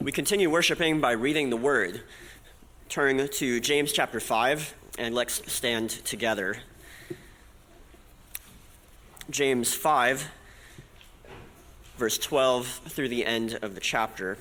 We continue worshiping by reading the Word. Turn to James chapter 5, and let's stand together. James 5, verse 12 through the end of the chapter.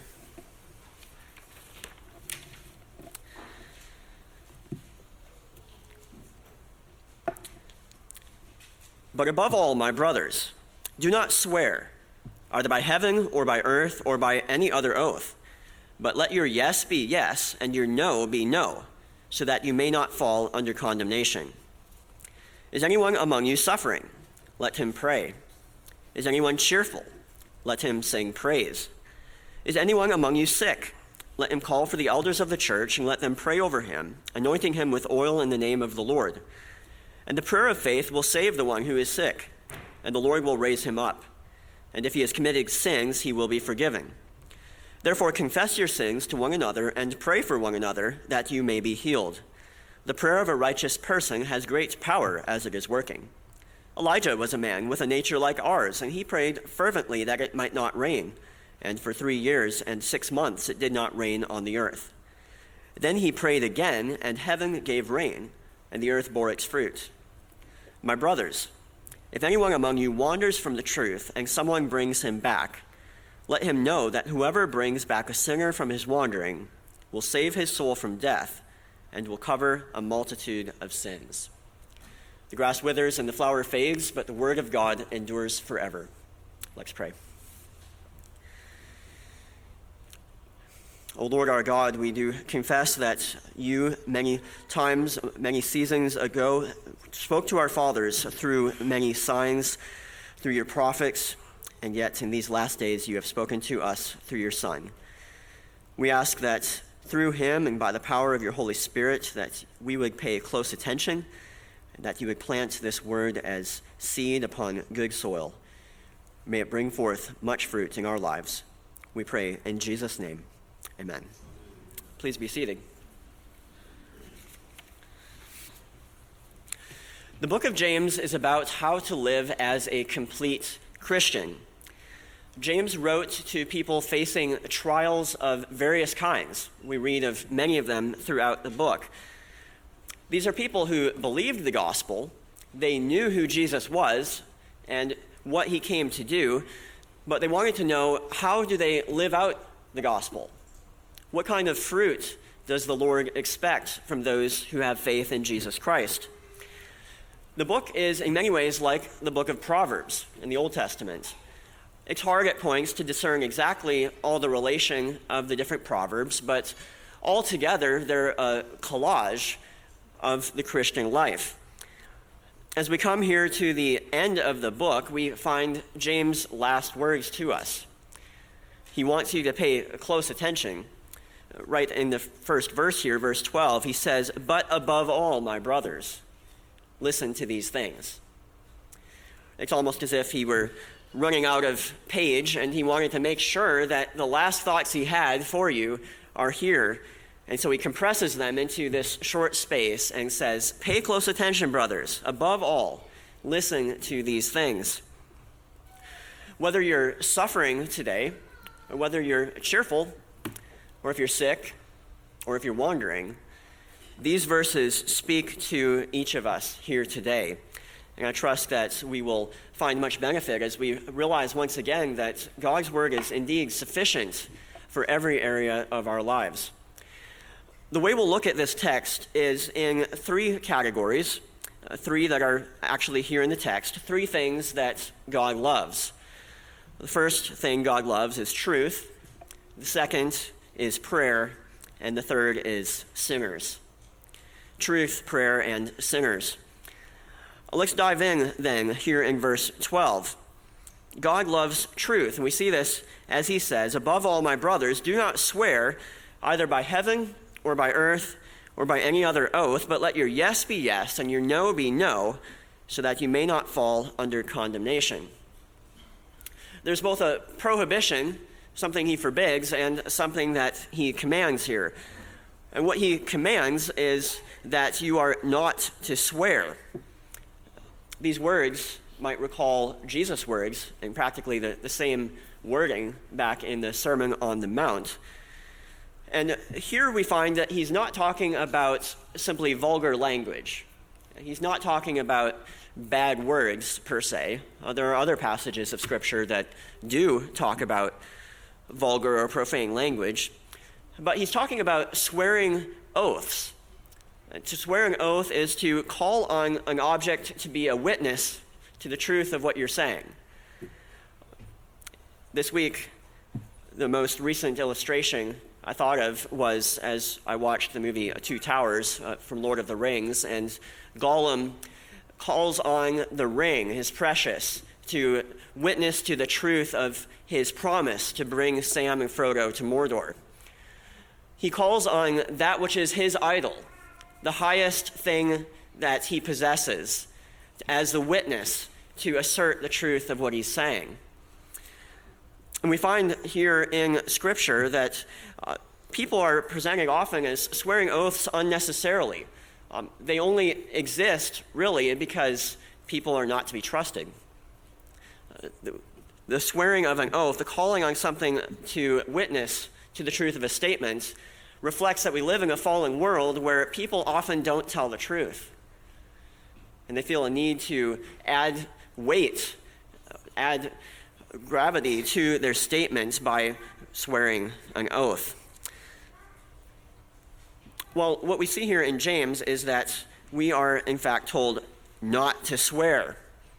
But above all, my brothers, do not swear, either by heaven or by earth or by any other oath. But let your yes be yes, and your no be no, so that you may not fall under condemnation. Is anyone among you suffering? Let him pray. Is anyone cheerful? Let him sing praise. Is anyone among you sick? Let him call for the elders of the church, and let them pray over him, anointing him with oil in the name of the Lord. And the prayer of faith will save the one who is sick, and the Lord will raise him up. And if he has committed sins, he will be forgiven. Therefore, confess your sins to one another and pray for one another that you may be healed. The prayer of a righteous person has great power as it is working. Elijah was a man with a nature like ours, and he prayed fervently that it might not rain. And for 3 years and 6 months it did not rain on the earth. Then he prayed again, and heaven gave rain, and the earth bore its fruit. My brothers, if anyone among you wanders from the truth and someone brings him back, let him know that whoever brings back a sinner from his wandering will save his soul from death and will cover a multitude of sins. The grass withers and the flower fades, but the word of God endures forever. Let's pray. O Lord our God, we do confess that you many times, many seasons ago, spoke to our fathers through many signs, through your prophets, and yet in these last days you have spoken to us through your Son. We ask that through him and by the power of your Holy Spirit that we would pay close attention, and that you would plant this word as seed upon good soil. May it bring forth much fruit in our lives. We pray in Jesus' name. Amen. Please be seated. The book of James is about how to live as a complete Christian. James wrote to people facing trials of various kinds. We read of many of them throughout the book. These are people who believed the gospel. They knew who Jesus was and what he came to do, but they wanted to know, how do they live out the gospel? What kind of fruit does the Lord expect from those who have faith in Jesus Christ? The book is in many ways like the book of Proverbs in the Old Testament. It's hard at points to discern exactly all the relation of the different proverbs, but altogether they're a collage of the Christian life. As we come here to the end of the book, we find James' last words to us. He wants you to pay close attention. Right in the first verse here, verse 12, he says, "But above all, my brothers, listen to these things." It's almost as if he were running out of page, and he wanted to make sure that the last thoughts he had for you are here. And so he compresses them into this short space and says, pay close attention, brothers. Above all, listen to these things. Whether you're suffering today, or whether you're cheerful, or if you're sick, or if you're wandering, these verses speak to each of us here today. And I trust that we will find much benefit as we realize once again that God's word is indeed sufficient for every area of our lives. The way we'll look at this text is in 3 categories, 3 that are actually here in the text, 3 things that God loves. The first thing God loves is truth. The second is prayer. And the third is sinners. Truth, prayer, and sinners. Let's dive in then here in verse 12. God loves truth, and we see this as he says, "Above all, my brothers, do not swear either by heaven or by earth or by any other oath, but let your yes be yes and your no be no, so that you may not fall under condemnation." There's both a prohibition, something he forbids, and something that he commands here. And what he commands is that you are not to swear. These words might recall Jesus' words, and practically the same wording back in the Sermon on the Mount. And here we find that he's not talking about simply vulgar language. He's not talking about bad words, per se. There are other passages of Scripture that do talk about vulgar or profane language. But he's talking about swearing oaths. To swear an oath is to call on an object to be a witness to the truth of what you're saying. This week, the most recent illustration I thought of was as I watched the movie Two Towers from Lord of the Rings, and Gollum calls on the ring, his precious, to witness to the truth of his promise to bring Sam and Frodo to Mordor. He calls on that which is his idol, the highest thing that he possesses, as the witness to assert the truth of what he's saying. And we find here in Scripture that people are presented often as swearing oaths unnecessarily. They only exist, really, because people are not to be trusted. The swearing of an oath, the calling on something to witness to the truth of a statement, reflects that we live in a fallen world where people often don't tell the truth. And they feel a need to add weight, add gravity to their statements by swearing an oath. Well, what we see here in James is that we are, in fact, told not to swear.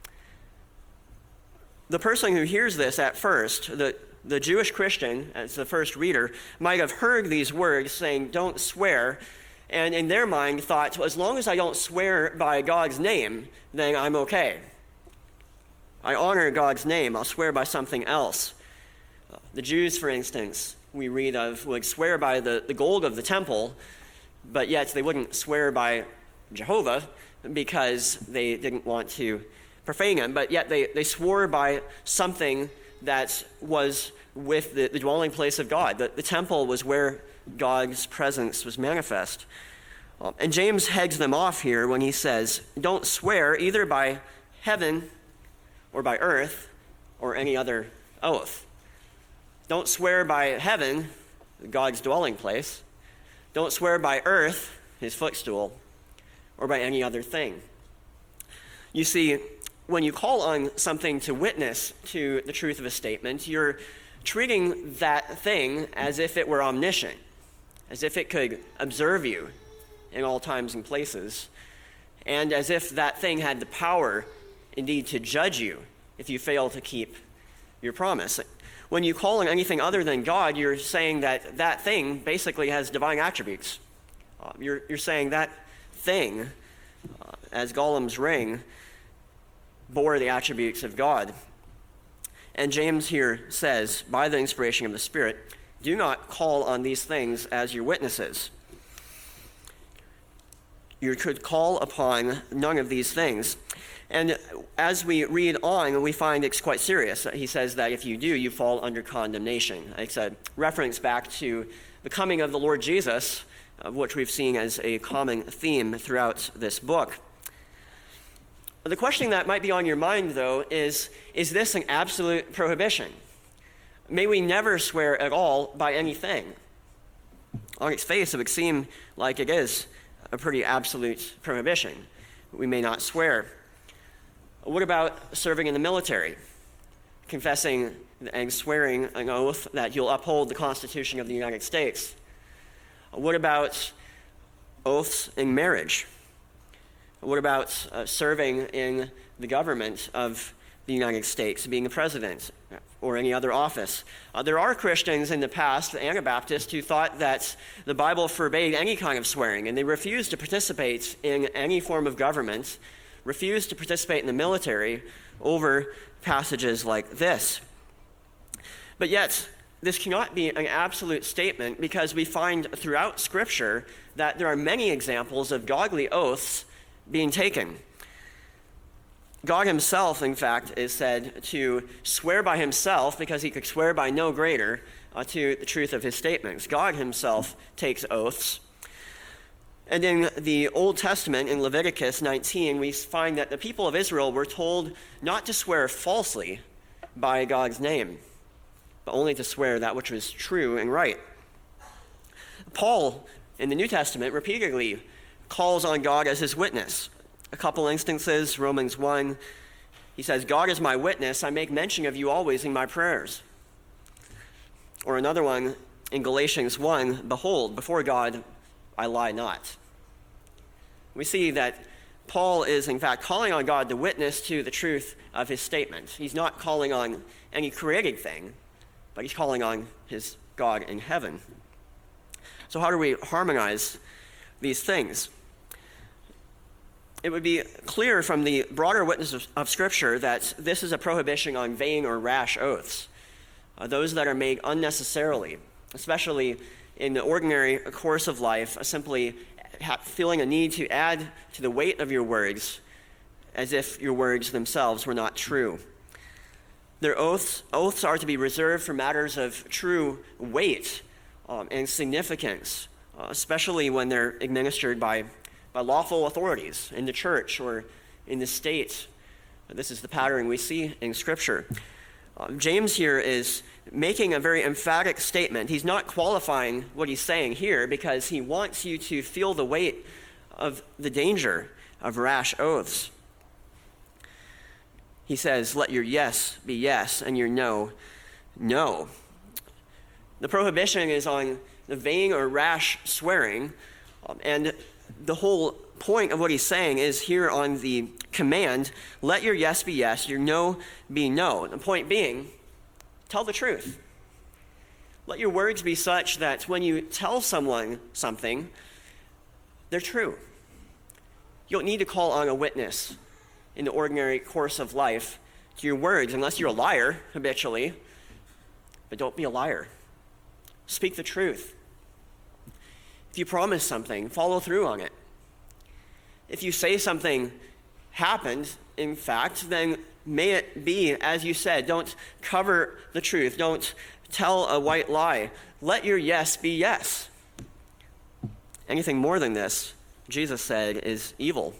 The person who hears this at first, the Jewish Christian, as the first reader, might have heard these words saying, don't swear, and in their mind thought, well, as long as I don't swear by God's name, then I'm okay. I honor God's name, I'll swear by something else. The Jews, for instance, we read of, would swear by the gold of the temple, but yet they wouldn't swear by Jehovah because they didn't want to profane him, but yet they swore by something that was with the dwelling place of God. The temple was where God's presence was manifest. And James heads them off here when he says, don't swear either by heaven or by earth or any other oath. Don't swear by heaven, God's dwelling place. Don't swear by earth, his footstool, or by any other thing. You see, when you call on something to witness to the truth of a statement, you're treating that thing as if it were omniscient, as if it could observe you in all times and places, and as if that thing had the power, indeed, to judge you if you fail to keep your promise. When you call on anything other than God, you're saying that that thing basically has divine attributes. You're saying that thing, as Gollum's ring, bore the attributes of God. And James here says, by the inspiration of the Spirit, do not call on these things as your witnesses. You could call upon none of these things. And as we read on, we find it's quite serious. He says that if you do, you fall under condemnation. It's a reference back to the coming of the Lord Jesus, which we've seen as a common theme throughout this book. The question that might be on your mind, though, is this an absolute prohibition? May we never swear at all by anything? On its face, it would seem like it is a pretty absolute prohibition. We may not swear. What about serving in the military? Confessing and swearing an oath that you'll uphold the Constitution of the United States? What about oaths in marriage? What about serving in the government of the United States, being a president or any other office? There are Christians in the past, the Anabaptists, who thought that the Bible forbade any kind of swearing, and they refused to participate in any form of government, refused to participate in the military over passages like this. But yet, this cannot be an absolute statement because we find throughout Scripture that there are many examples of godly oaths being taken. God himself, in fact, is said to swear by himself because he could swear by no greater to the truth of his statements. God himself takes oaths. And in the Old Testament, in Leviticus 19, we find that the people of Israel were told not to swear falsely by God's name, but only to swear that which was true and right. Paul, in the New Testament, repeatedly calls on God as his witness. A couple instances, Romans 1, he says, God is my witness, I make mention of you always in my prayers. Or another one in Galatians 1, behold, before God I lie not. We see that Paul is, in fact, calling on God to witness to the truth of his statement. He's not calling on any created thing, but he's calling on his God in heaven. So how do we harmonize these things? It would be clear from the broader witness of Scripture that this is a prohibition on vain or rash oaths, those that are made unnecessarily, especially in the ordinary course of life, simply feeling a need to add to the weight of your words as if your words themselves were not true. Their oaths are to be reserved for matters of true weight and significance, especially when they're administered by lawful authorities in the church or in the state. This is the pattern we see in Scripture. James here is making a very emphatic statement. He's not qualifying what he's saying here because he wants you to feel the weight of the danger of rash oaths. He says, let your yes be yes and your no, no. The prohibition is on the vain or rash swearing, and the whole point of what he's saying is here on the command, let your yes be yes, your no be no. The point being, tell the truth. Let your words be such that when you tell someone something, they're true. You don't need to call on a witness in the ordinary course of life to your words, unless you're a liar habitually. But don't be a liar. Speak the truth. If you promise something, follow through on it. If you say something happened, in fact, then may it be as you said. Don't cover the truth. Don't tell a white lie. Let your yes be yes. Anything more than this, Jesus said, is evil.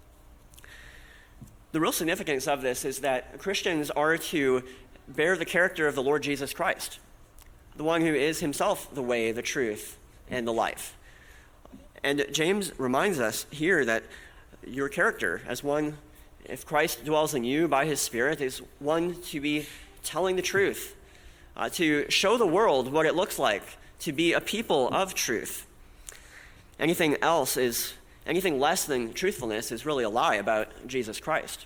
The real significance of this is that Christians are to bear the character of the Lord Jesus Christ, the one who is himself the way, the truth, and the life. And James reminds us here that your character as one, if Christ dwells in you by his Spirit, is one to be telling the truth, to show the world what it looks like to be a people of truth. Anything less than truthfulness is really a lie about Jesus Christ.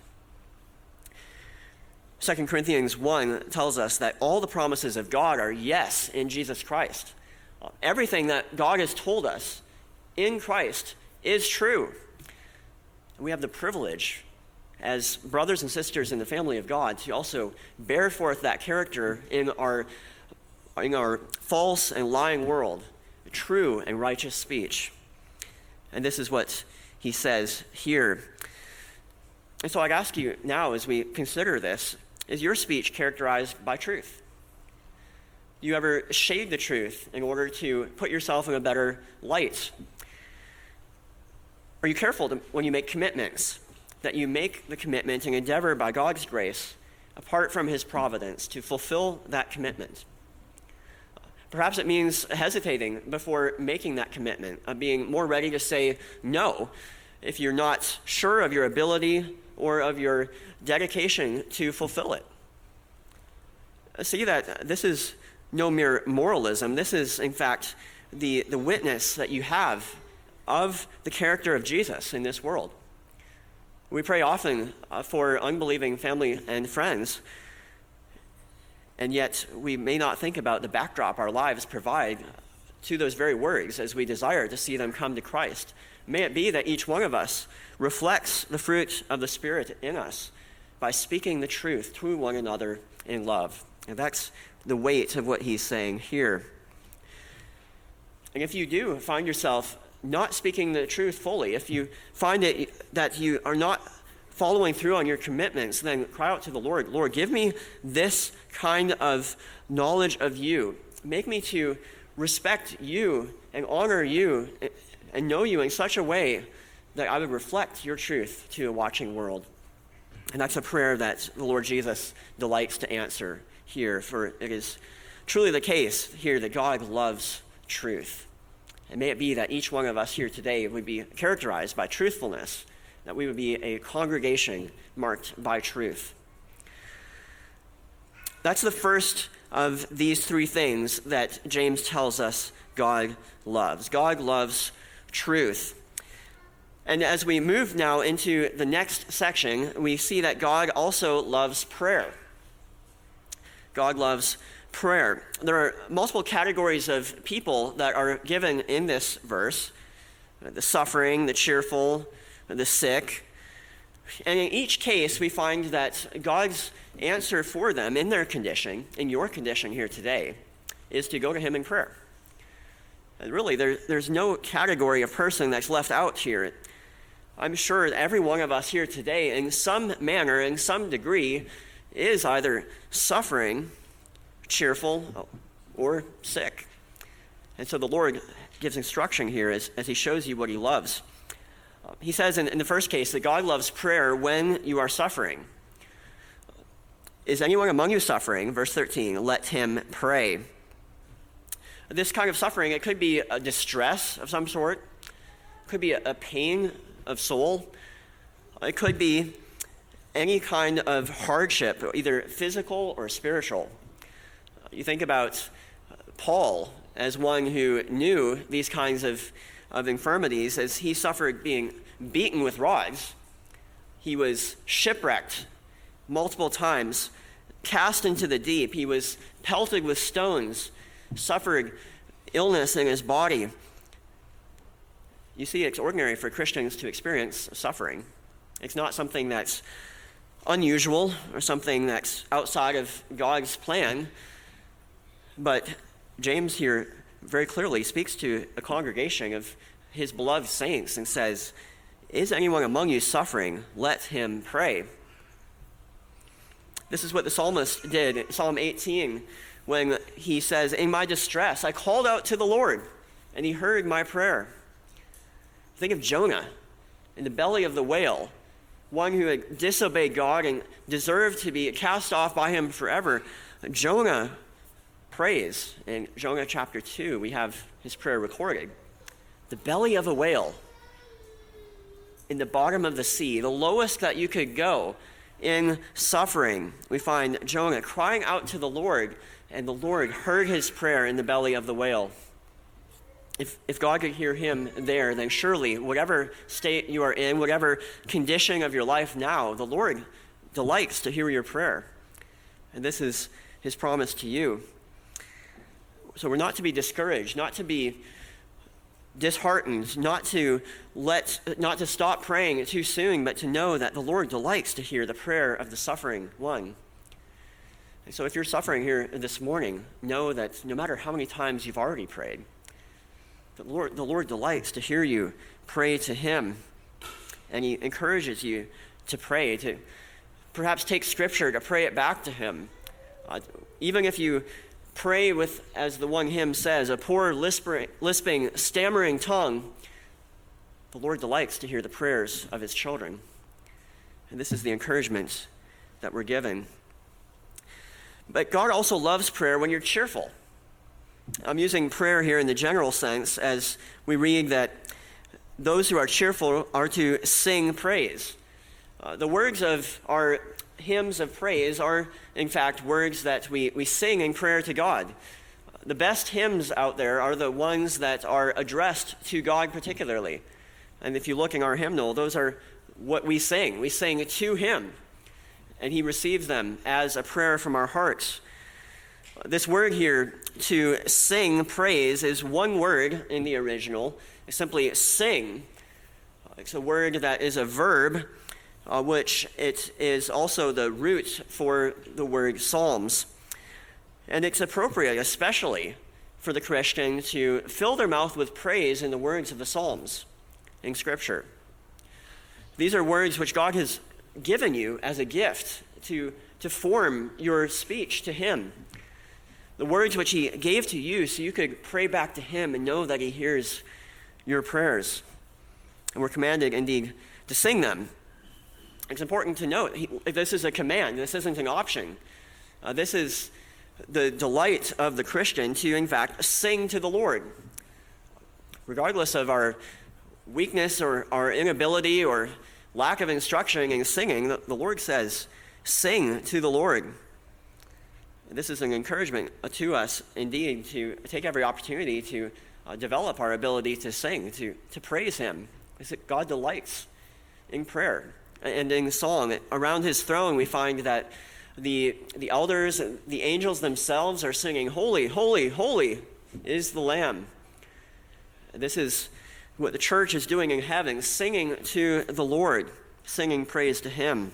2 Corinthians 1 tells us that all the promises of God are yes in Jesus Christ. Everything that God has told us in Christ is true. We have the privilege as brothers and sisters in the family of God to also bear forth that character in our false and lying world, true and righteous speech. And this is what he says here. And so I'd ask you now, as we consider this, is your speech characterized by truth? Do you ever shade the truth in order to put yourself in a better light? Are you careful when you make commitments, that you make the commitment and endeavor by God's grace, apart from his providence, to fulfill that commitment? Perhaps it means hesitating before making that commitment, being more ready to say no if you're not sure of your ability or of your dedication to fulfill it. See that this is no mere moralism. This is, in fact, the witness that you have of the character of Jesus in this world. We pray often for unbelieving family and friends, and yet we may not think about the backdrop our lives provide to those very words as we desire to see them come to Christ. May it be that each one of us reflects the fruit of the Spirit in us by speaking the truth to one another in love. And that's the weight of what he's saying here. And if you do find yourself not speaking the truth fully, if you find it that you are not following through on your commitments, then cry out to the Lord, Lord, give me this kind of knowledge of you. Make me to respect you and honor you and know you in such a way that I would reflect your truth to a watching world. And that's a prayer that the Lord Jesus delights to answer here, for it is truly the case here that God loves truth. And may it be that each one of us here today would be characterized by truthfulness, that we would be a congregation marked by truth. That's the first of these three things that James tells us God loves. God loves truth. And as we move now into the next section, we see that God also loves prayer. God loves prayer. There are multiple categories of people that are given in this verse: the suffering, the cheerful, the sick. And in each case, we find that God's answer for them in their condition, in your condition here today, is to go to him in prayer. And really, there's no category of person that's left out here. I'm sure every one of us here today, in some manner, in some degree, is either suffering, cheerful, or sick. And so the Lord gives instruction here as he shows you what he loves. He says in the first case that God loves prayer when you are suffering. Is anyone among you suffering? Verse 13, let him pray. This kind of suffering, it could be a distress of some sort. It could be a pain of soul. It could be any kind of hardship, either physical or spiritual. You think about Paul as one who knew these kinds of infirmities, as he suffered being beaten with rods. He was shipwrecked multiple times, cast into the deep. He was pelted with stones, suffered illness in his body. You see, it's ordinary for Christians to experience suffering. It's not something that's unusual or something that's outside of God's plan. But James here very clearly speaks to a congregation of his beloved saints and says, is anyone among you suffering? Let him pray. This is what the psalmist did in Psalm 18 when he says, in my distress, I called out to the Lord, and he heard my prayer. Think of Jonah in the belly of the whale, one who had disobeyed God and deserved to be cast off by him forever. Jonah prays. In Jonah chapter 2, we have his prayer recorded. The belly of a whale, in the bottom of the sea, the lowest that you could go in suffering, we find Jonah crying out to the Lord, and the Lord heard his prayer in the belly of the whale. If God could hear him there, then surely whatever state you are in, whatever condition of your life now, the Lord delights to hear your prayer. And this is his promise to you. So we're not to be discouraged, not to be disheartened, not to stop praying too soon, but to know that the Lord delights to hear the prayer of the suffering one. And so if you're suffering here this morning, know that no matter how many times you've already prayed, the Lord delights to hear you pray to him. And he encourages you to pray, to perhaps take scripture to pray it back to him. Even if you pray with, as the one hymn says, a poor lisping, stammering tongue, the Lord delights to hear the prayers of his children. And this is the encouragement that we're given. But God also loves prayer when you're cheerful. I'm using prayer here in the general sense as we read that those who are cheerful are to sing praise. The words of our hymns of praise are, in fact, words that we sing in prayer to God. The best hymns out there are the ones that are addressed to God particularly. And if you look in our hymnal, those are what we sing. We sing to him, and he receives them as a prayer from our hearts. This word here, to sing praise, is one word in the original. It's simply sing. It's a word that is a verb, which it is also the root for the word psalms. And it's appropriate, especially for the Christian, to fill their mouth with praise in the words of the psalms in Scripture. These are words which God has given you as a gift to form your speech to him. The words which he gave to you so you could pray back to him and know that he hears your prayers. And we're commanded, indeed, to sing them. It's important to note, this is a command. This isn't an option. This is the delight of the Christian to, in fact, sing to the Lord. regardless of our weakness or our inability or lack of instruction in singing, the Lord says, sing to the Lord. This is an encouragement to us, indeed, to take every opportunity to develop our ability to sing, to praise him, because God delights in prayer and in song. Around his throne, we find that the elders, the angels themselves are singing, holy, holy, holy is the Lamb. This is what the church is doing in heaven, singing to the Lord, singing praise to him.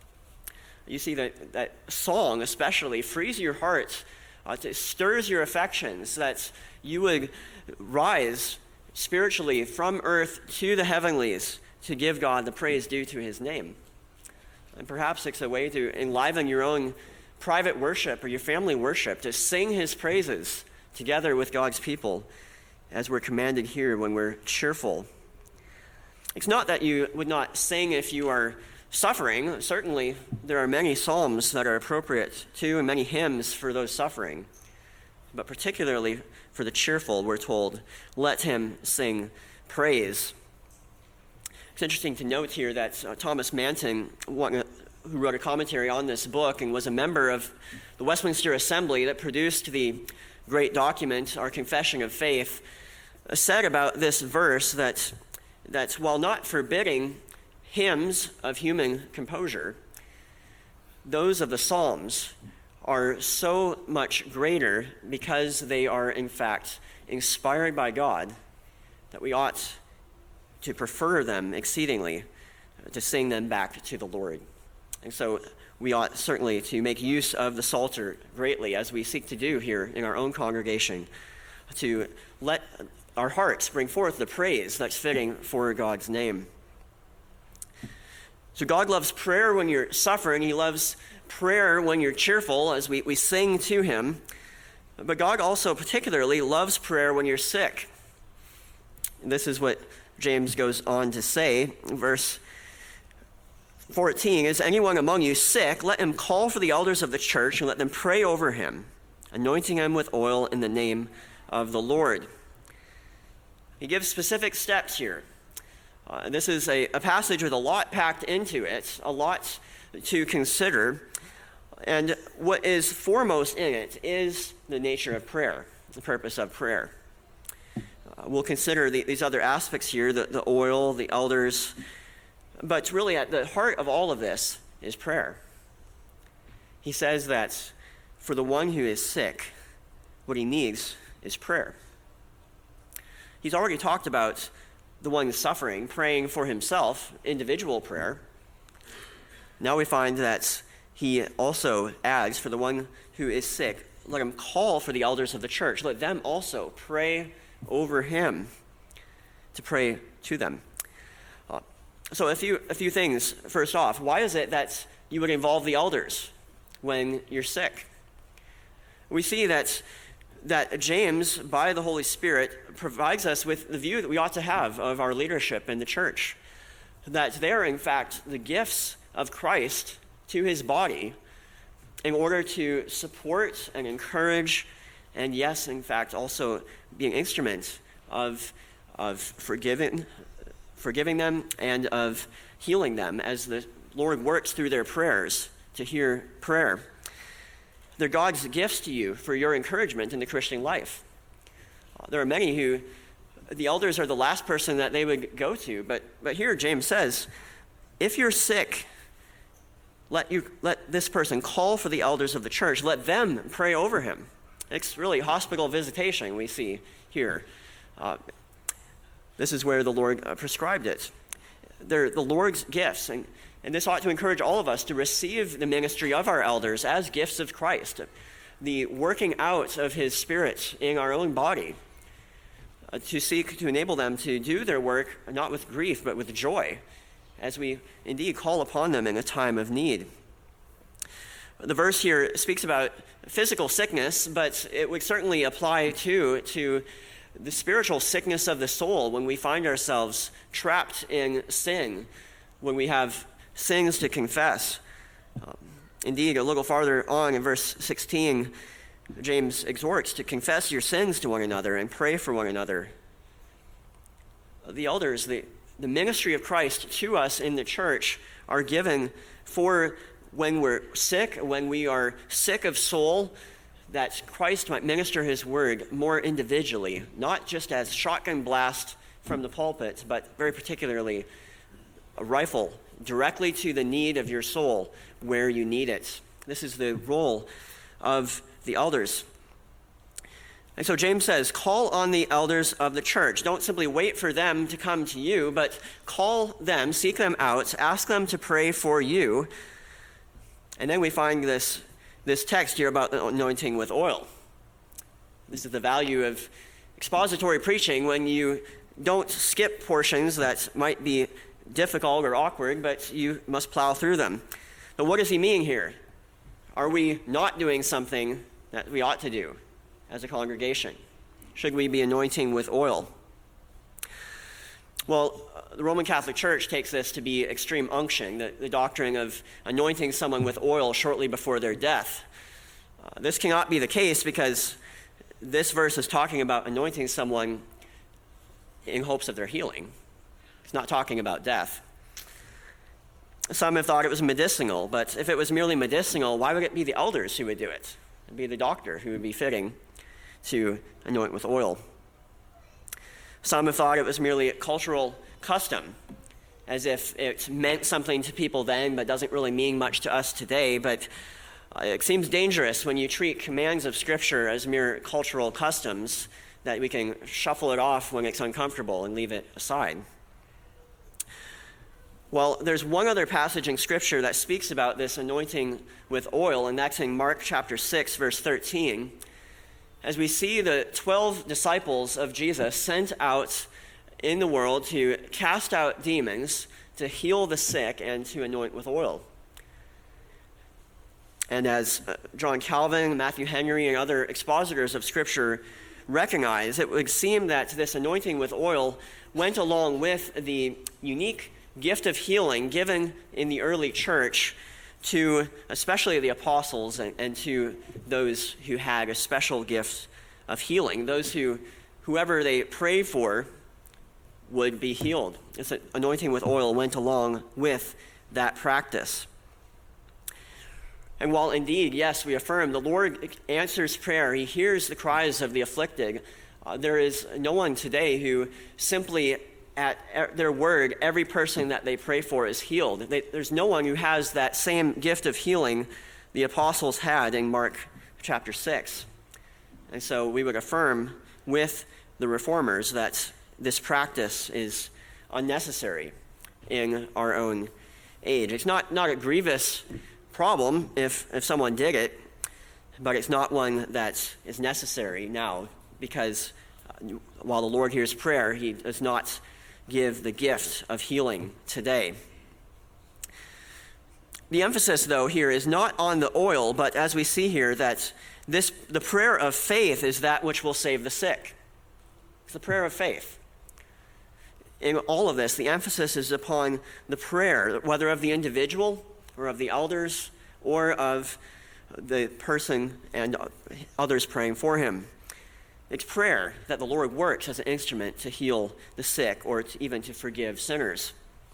You see that song especially frees your heart, it stirs your affections, that you would rise spiritually from earth to the heavenlies to give God the praise due to his name. And perhaps it's a way to enliven your own private worship or your family worship, to sing his praises together with God's people, as we're commanded here when we're cheerful. It's not that you would not sing if you are suffering. Certainly, there are many psalms that are appropriate to, and many hymns for those suffering. But particularly for the cheerful, we're told, let him sing praise. It's interesting to note here that Thomas Manton, who wrote a commentary on this book and was a member of the Westminster Assembly that produced the great document, our Confession of Faith, said about this verse that while not forbidding hymns of human composure, those of the Psalms are so much greater because they are, in fact, inspired by God, that we ought to prefer them exceedingly, to sing them back to the Lord. And so we ought certainly to make use of the Psalter greatly, as we seek to do here in our own congregation, to let our hearts bring forth the praise that's fitting for God's name. So God loves prayer when you're suffering. He loves prayer when you're cheerful, as we sing to him. But God also particularly loves prayer when you're sick. And this is what James goes on to say, verse 14, is anyone among you sick? Let him call for the elders of the church and let them pray over him, anointing him with oil in the name of the Lord. He gives specific steps here. This is a passage with a lot packed into it, a lot to consider. And what is foremost in it is the nature of prayer, the purpose of prayer. We'll consider these other aspects here, the oil, the elders. But really at the heart of all of this is prayer. He says that for the one who is sick, what he needs is prayer. He's already talked about the one suffering, praying for himself, individual prayer. Now we find that he also adds, for the one who is sick, let him call for the elders of the church. Let them also pray over him, to pray to them. So a few things. First off, why is it that you would involve the elders when you're sick? We see that James, by the Holy Spirit, provides us with the view that we ought to have of our leadership in the church, that they're, in fact, the gifts of Christ to his body in order to support and encourage, and yes, in fact, also be an instrument of forgiving them and of healing them as the Lord works through their prayers to hear prayer. They're God's gifts to you for your encouragement in the Christian life. There are many who, the elders are the last person that they would go to, but here James says, if you're sick, let this person call for the elders of the church. Let them pray over him. It's really hospital visitation we see here. This is where the Lord prescribed it. They're the Lord's gifts, and this ought to encourage all of us to receive the ministry of our elders as gifts of Christ, the working out of his Spirit in our own body, to seek to enable them to do their work not with grief but with joy, as we indeed call upon them in a time of need. The verse here speaks about physical sickness, but it would certainly apply to the spiritual sickness of the soul when we find ourselves trapped in sin, when we have sins to confess. Indeed, a little farther on in verse 16, James exhorts to confess your sins to one another and pray for one another the elders, the ministry of Christ to us in the church, are given for when we're sick, when we are sick of soul, that Christ might minister his word more individually, not just as shotgun blast from the pulpit, but very particularly a rifle directly to the need of your soul where you need it. This is the role of the elders. And so James says, call on the elders of the church. Don't simply wait for them to come to you, but call them, seek them out, ask them to pray for you. And then we find this text here about anointing with oil. This is the value of expository preaching, when you don't skip portions that might be difficult or awkward, but you must plow through them. But what does he mean here? Are we not doing something that we ought to do as a congregation? Should we be anointing with oil? Well, the Roman Catholic Church takes this to be extreme unction, the doctrine of anointing someone with oil shortly before their death. This cannot be the case, because this verse is talking about anointing someone in hopes of their healing. It's not talking about death. Some have thought it was medicinal, but if it was merely medicinal, why would it be the elders who would do it? It would be the doctor who would be fitting to anoint with oil. Some have thought it was merely a cultural custom, as if it meant something to people then, but doesn't really mean much to us today. But it seems dangerous when you treat commands of Scripture as mere cultural customs, that we can shuffle it off when it's uncomfortable and leave it aside. Well, there's one other passage in Scripture that speaks about this anointing with oil, and that's in Mark chapter 6, verse 13. As we see the 12 disciples of Jesus sent out in the world to cast out demons, to heal the sick, and to anoint with oil. And as John Calvin, Matthew Henry, and other expositors of Scripture recognize, it would seem that this anointing with oil went along with the unique gift of healing given in the early church to especially the apostles and to those who had a special gift of healing. Those whoever they prayed for would be healed. This anointing with oil went along with that practice. And while indeed, yes, we affirm the Lord answers prayer, he hears the cries of the afflicted, there is no one today who simply at their word, every person that they pray for is healed. There's no one who has that same gift of healing the apostles had in Mark chapter 6. And so we would affirm with the reformers that this practice is unnecessary in our own age. It's not a grievous problem if someone did it, but it's not one that is necessary now, because while the Lord hears prayer, he does not give the gift of healing today. The emphasis, though, here is not on the oil, but as we see here, that the prayer of faith is that which will save the sick. It's the prayer of faith. In all of this, the emphasis is upon the prayer, whether of the individual or of the elders or of the person and others praying for him. It's prayer that the Lord works as an instrument to heal the sick or even to forgive sinners.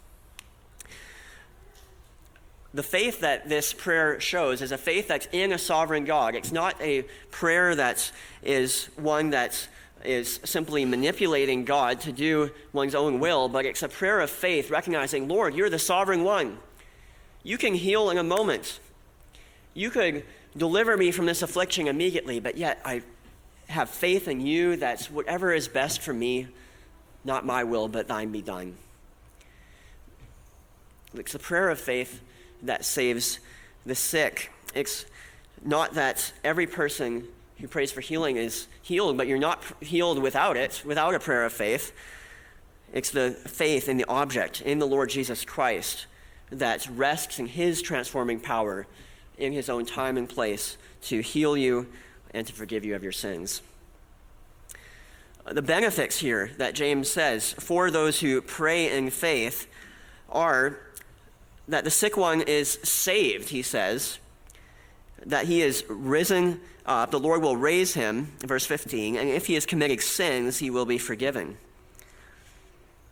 The faith that this prayer shows is a faith that's in a sovereign God. It's not a prayer that is one that is simply manipulating God to do one's own will, but it's a prayer of faith, recognizing, Lord, you're the sovereign one. You can heal in a moment. You could deliver me from this affliction immediately, but yet I have faith in you that whatever is best for me, not my will, but thine be done. It's the prayer of faith that saves the sick. It's not that every person who prays for healing is healed, but you're not healed without it, without a prayer of faith. It's the faith in the object, in the Lord Jesus Christ, that rests in his transforming power in his own time and place to heal you and to forgive you of your sins. The benefits here that James says for those who pray in faith are that the sick one is saved, he says, that he is risen up, the Lord will raise him, verse 15, and if he has committed sins, he will be forgiven.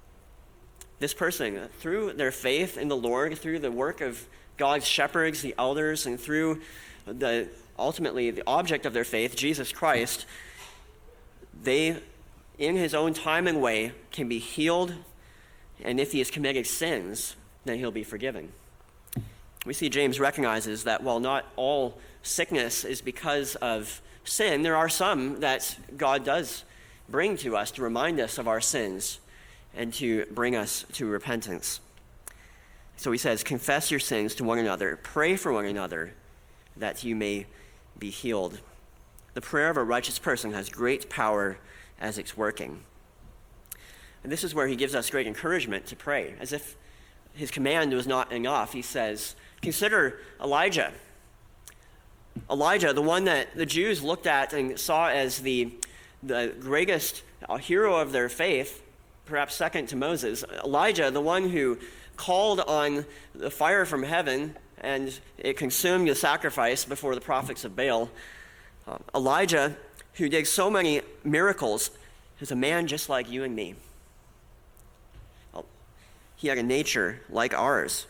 this person, through their faith in the Lord, through the work of God's shepherds, the elders, and through ultimately the object of their faith, Jesus Christ, they, in his own time and way, can be healed, and if he has committed sins, then he'll be forgiven. We see James recognizes that while not all sickness is because of sin, there are some that God does bring to us to remind us of our sins and to bring us to repentance. So he says, confess your sins to one another, pray for one another, that you may be healed. The prayer of a righteous person has great power as it's working. And this is where he gives us great encouragement to pray. As if his command was not enough, he says, consider Elijah. Elijah, the one that the Jews looked at and saw as the greatest hero of their faith, perhaps second to Moses. Elijah, the one who called on the fire from heaven and it consumed the sacrifice before the prophets of Baal. Elijah, who did so many miracles, is a man just like you and me. He had a nature like ours.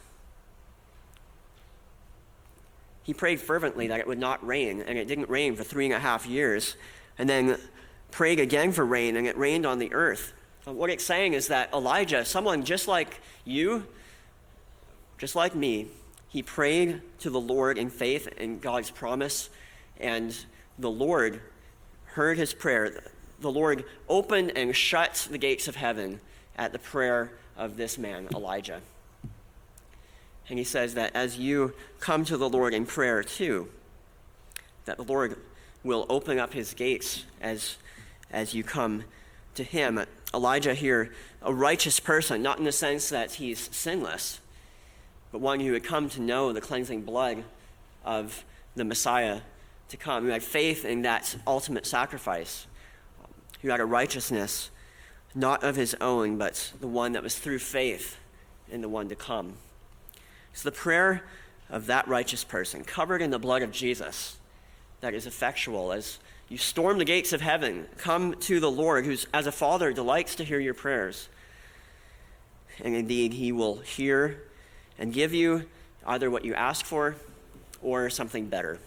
He prayed fervently that it would not rain, and it didn't rain for 3.5 years, and then prayed again for rain, and it rained on the earth. What it's saying is that Elijah, someone just like you, just like me, he prayed to the Lord in faith in God's promise, and the Lord heard his prayer. The Lord opened and shut the gates of heaven at the prayer of this man, Elijah. And he says that as you come to the Lord in prayer too, that the Lord will open up his gates as you come to him. Elijah here, a righteous person, not in the sense that he's sinless, but one who had come to know the cleansing blood of the Messiah to come, who had faith in that ultimate sacrifice, who had a righteousness not of his own, but the one that was through faith in the one to come. So the prayer of that righteous person, covered in the blood of Jesus, that is effectual as you storm the gates of heaven, come to the Lord, who as a father delights to hear your prayers. And indeed, he will hear and give you either what you ask for or something better.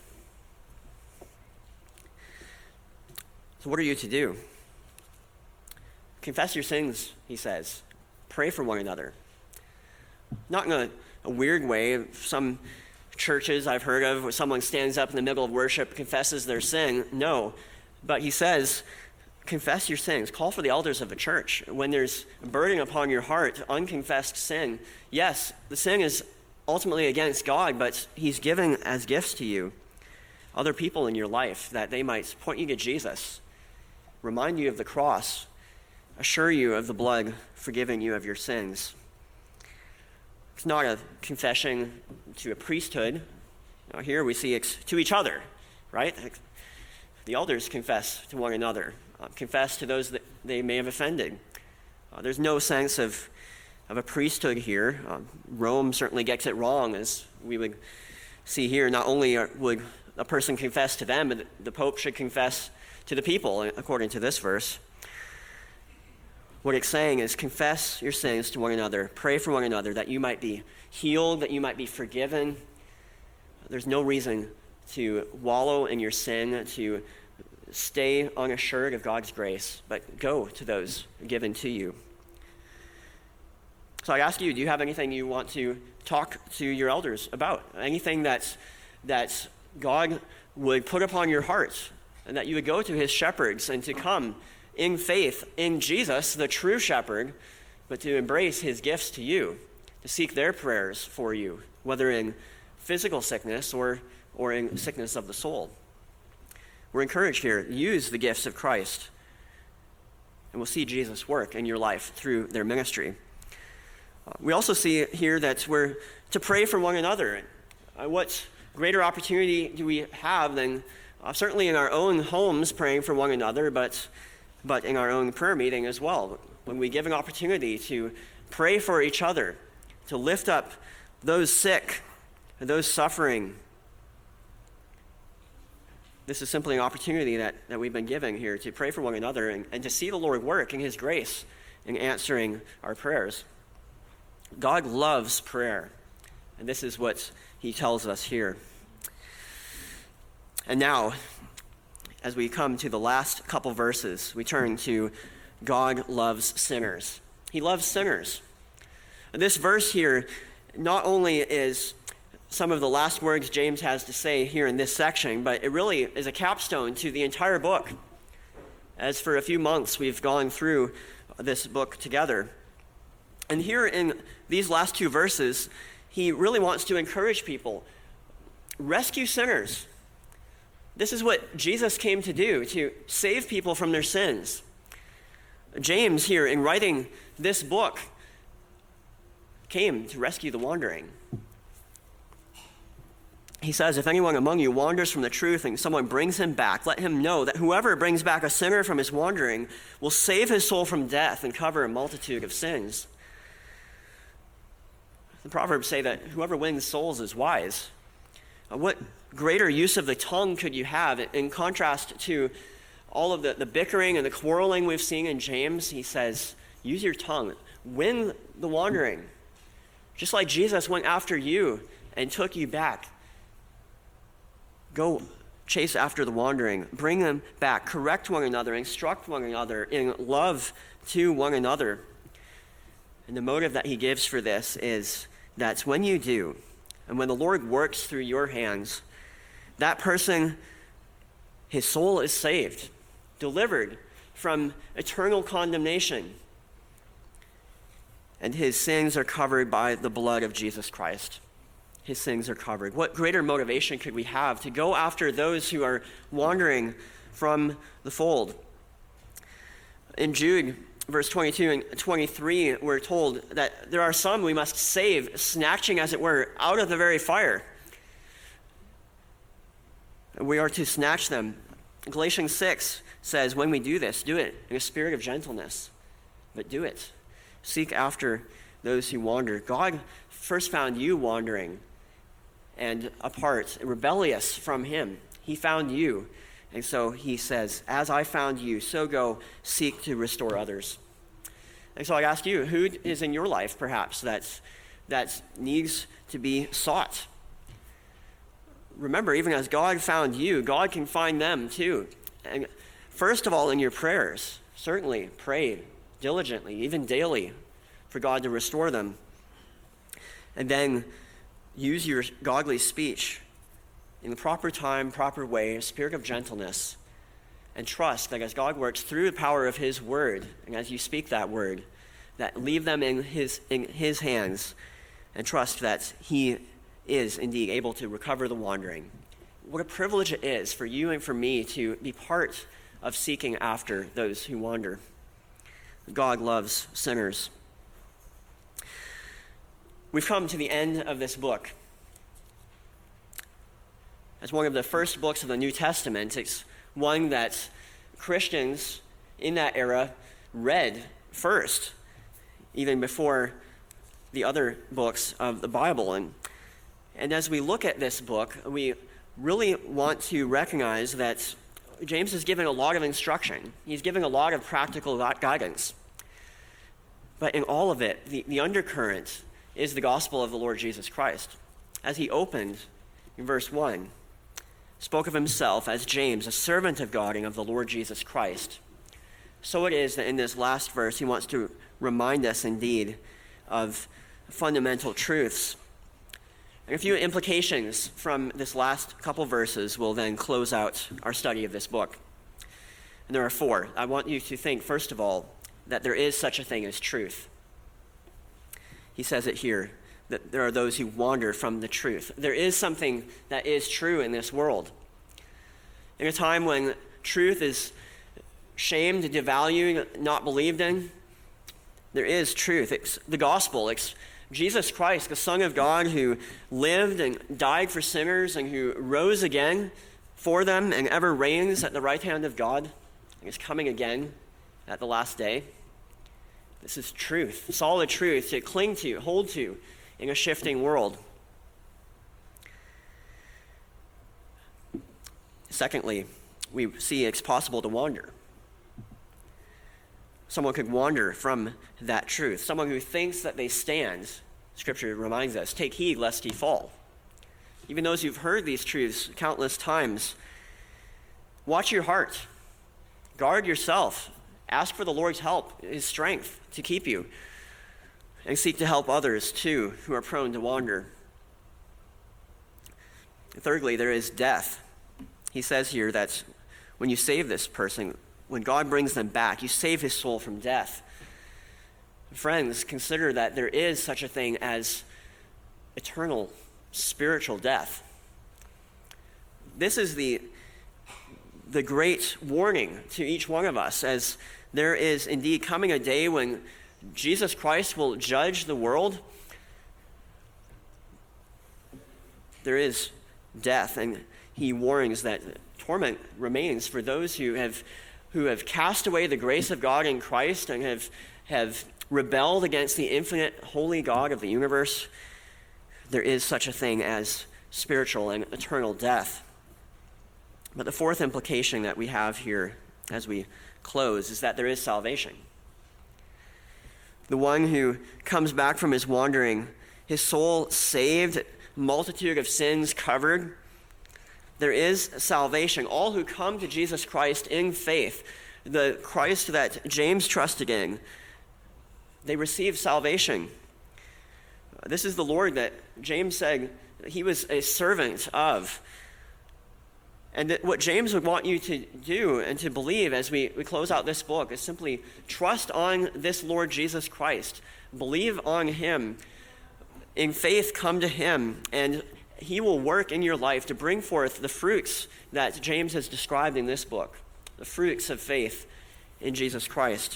So what are you to do? Confess your sins, he says. Pray for one another. Not in a weird way. Some churches I've heard of where someone stands up in the middle of worship, confesses their sin. No. But he says, confess your sins. Call for the elders of the church. When there's a burden upon your heart, unconfessed sin, yes, the sin is ultimately against God, but he's given as gifts to you other people in your life that they might point you to Jesus, remind you of the cross, assure you of the blood forgiving you of your sins. It's not a confession to a priesthood. Here we see it's to each other, right? The elders confess to one another, confess to those that they may have offended. There's no sense of a priesthood here. Rome certainly gets it wrong, as we would see here. Not only would a person confess to them, but the Pope should confess to the people, according to this verse. What it's saying is confess your sins to one another, pray for one another, that you might be healed, that you might be forgiven. There's no reason to wallow in your sin, to stay unassured of God's grace, but go to those given to you. So I ask you, do you have anything you want to talk to your elders about? Anything that God would put upon your heart, and that you would go to his shepherds and to come in faith in Jesus, the true shepherd, but to embrace his gifts to you, to seek their prayers for you, whether in physical sickness or in sickness of the soul. We're encouraged here, use the gifts of Christ, and we'll see Jesus work in your life through their ministry. We also see here that we're to pray for one another. What greater opportunity do we have than certainly in our own homes praying for one another, but in our own prayer meeting as well, when we give an opportunity to pray for each other, to lift up those sick and those suffering. This is simply an opportunity that we've been given here to pray for one another and to see the Lord work in his grace in answering our prayers. God loves prayer, and this is what he tells us here. And now, as we come to the last couple verses, we turn to God loves sinners. He loves sinners. This verse here not only is some of the last words James has to say here in this section, but it really is a capstone to the entire book. As for a few months, we've gone through this book together. And here in these last two verses, he really wants to encourage people. Rescue sinners. This is what Jesus came to do, to save people from their sins. James here, in writing this book, came to rescue the wandering. He says, if anyone among you wanders from the truth and someone brings him back, let him know that whoever brings back a sinner from his wandering will save his soul from death and cover a multitude of sins. The Proverbs say that whoever wins souls is wise. What greater use of the tongue could you have in contrast to all of the bickering and the quarreling we've seen in James? He says, use your tongue. Win the wandering. Just like Jesus went after you and took you back. Go chase after the wandering. Bring them back. Correct one another. Instruct one another in love to one another. And the motive that he gives for this is that when you do, and when the Lord works through your hands, that person, his soul is saved, delivered from eternal condemnation, and his sins are covered by the blood of Jesus Christ. His sins are covered. What greater motivation could we have to go after those who are wandering from the fold? In Jude, verse 22 and 23, we're told that there are some we must save, snatching, as it were, out of the very fire. We are to snatch them. Galatians 6 says, when we do this, do it in a spirit of gentleness, but do it. Seek after those who wander. God first found you wandering and apart, rebellious from him. He found you. And so he says, as I found you, so go seek to restore others. And so I ask you, who is in your life perhaps that needs to be sought? Remember, even as God found you, God can find them too. And first of all, in your prayers, certainly pray diligently, even daily, for God to restore them. And then use your godly speech in the proper time, proper way, a spirit of gentleness, and trust that as God works through the power of his word, and as you speak that word, that leave them in his hands, and trust that he is indeed able to recover the wandering. What a privilege it is for you and for me to be part of seeking after those who wander. God loves sinners. We've come to the end of this book. As one of the first books of the New Testament, it's one that Christians in that era read first, even before the other books of the Bible. And as we look at this book, we really want to recognize that James is giving a lot of instruction. He's giving a lot of practical guidance. But in all of it, the undercurrent is the gospel of the Lord Jesus Christ. As he opened in verse 1, spoke of himself as James, a servant of God and of the Lord Jesus Christ. So it is that in this last verse, he wants to remind us indeed of fundamental truths. And a few implications from this last couple verses will then close out our study of this book. And there are four. I want you to think, first of all, that there is such a thing as truth. He says it here, that there are those who wander from the truth. There is something that is true in this world. In a time when truth is shamed, devalued, not believed in, there is truth. It's the gospel. It's Jesus Christ, the Son of God, who lived and died for sinners and who rose again for them and ever reigns at the right hand of God and is coming again at the last day. This is truth, solid truth to cling to, hold to in a shifting world. Secondly, we see it's possible to wander. someone could wander from that truth. Someone who thinks that they stand, Scripture reminds us, take heed lest ye fall. Even those who've heard these truths countless times, watch your heart. Guard yourself. Ask for the Lord's help, his strength to keep you. And seek to help others, too, who are prone to wander. Thirdly, there is death. He says here that when you save this person, when God brings them back, you save his soul from death. Friends, consider that there is such a thing as eternal spiritual death. This is the great warning to each one of us, as there is indeed coming a day when Jesus Christ will judge the world. There is death, and he warns that torment remains for those who have cast away the grace of God in Christ and have rebelled against the infinite holy God of the universe. There is such a thing as spiritual and eternal death. But the fourth implication that we have here as we close is that there is salvation. The one who comes back from his wandering, his soul saved, multitude of sins covered. There is salvation. All who come to Jesus Christ in faith, the Christ that James trusted in, they receive salvation. This is the Lord that James said he was a servant of. And what James would want you to do and to believe as we close out this book is simply trust on this Lord Jesus Christ. Believe on him. In faith, come to him, and he will work in your life to bring forth the fruits that James has described in this book, the fruits of faith in Jesus Christ.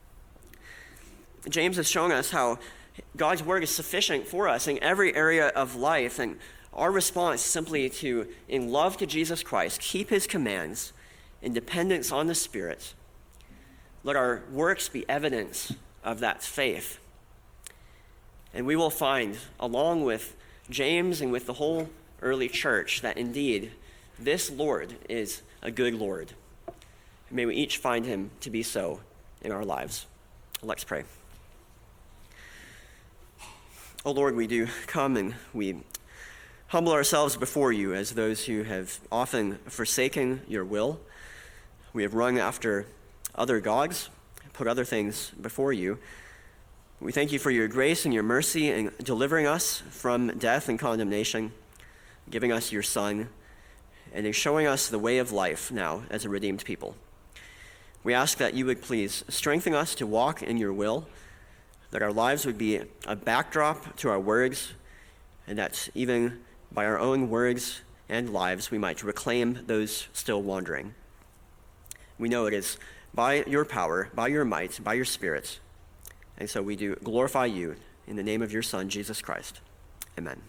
James has shown us how God's word is sufficient for us in every area of life, and our response is simply to, in love to Jesus Christ, keep his commands in dependence on the Spirit. Let our works be evidence of that faith. And we will find, along with James and with the whole early church, that indeed this Lord is a good Lord. May we each find him to be so in our lives. Let's pray. Oh Lord, we do come and we humble ourselves before you as those who have often forsaken your will. We have run after other gods, put other things before you. We thank you for your grace and your mercy in delivering us from death and condemnation, giving us your Son, and in showing us the way of life now as a redeemed people. We ask that you would please strengthen us to walk in your will, that our lives would be a backdrop to our words, and that even by our own words and lives we might reclaim those still wandering. We know it is by your power, by your might, by your Spirit. And so we do glorify you in the name of your Son, Jesus Christ. Amen.